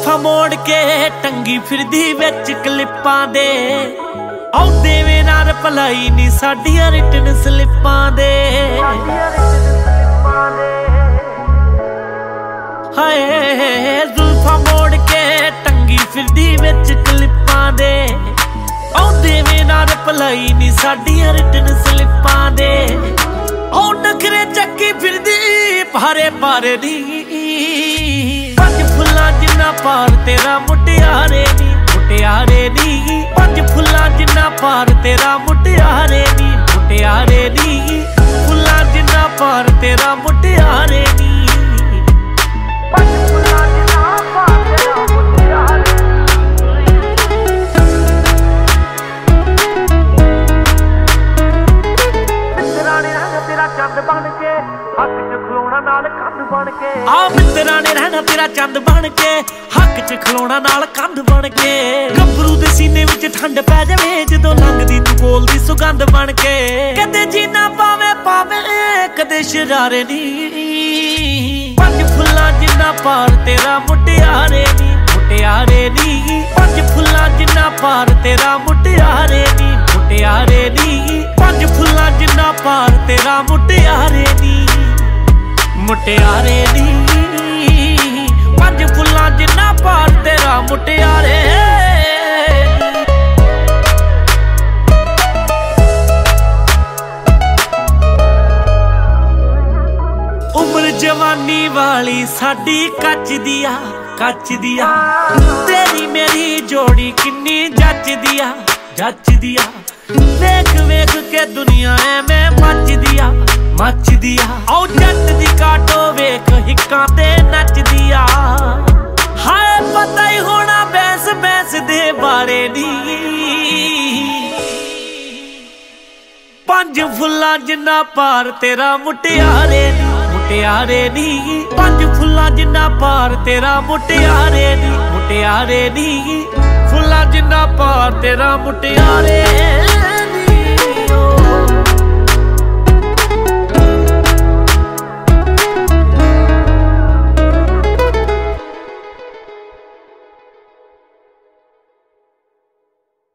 जुल्फा मोड़ के टंगी फिरदी विच क्लिपां दे औदे वे नाल भलाई नी साडियां रिटन स्लिपां दे हाय जुल्फा मोड़ के टंगी फिरदी विच क्लिपां दे औदे वे नाल भलाई नी साडियां रिटन स्लिपां दे ओ नखरे चक्की फिरदी भारे भारे दी पंज फुल्लां जिन्ना पार तेरा मुटियारे नी मुटियारे नी पंज फुल्लां जिन्ना पार तेरा मुटियारे नी मुटियारे नी फुल्लां जिन्ना पार तेरा मुटियारे नी पंज फुल्लां जिन्ना पार तेरा मुटियारे मित्तरां ने तेरा चंद बन के हक च खलोना नाल कंध बन के आ मित्तरां ने रहना तेरा चंद बन के हक च खलोना नाल कंध बन के गभरू दे सीने विच ठंड पै जावे जदों लंघदी तू बोलदी सुगंध बन के कदे जीना पावे पावे कदे शरारे नी पंज फुल्लां जिन्ना पार तेरा मुटियारे नी मुटियारे नी पंज फुल्लां जिन्ना पार तेरा मुटियारे नी मुटियारे नी पंज फुल्लां जिन्ना पार तेरा मुटियारे नी मुटियारे नी पंज फुल्लां जिन्ना पार तेरा मुटियारे उम्र जवानी वाली साडी कच दिया तेरी मेरी जोड़ी किन्नी जच दिया वेख वेख के दुनिया में मच दिया औ जट दी काटो वेख हिक्कां ते नच दिया हाय पता ही होना बैस बैस दे बारे नी पंज फुल्लां जिन्ना पार तेरा मुटियारे नी पंज फुल्लां जिन्ना पार तेरा मुटियारे नी फुल्लां जिन्ना पार तेरा मुटियारे नी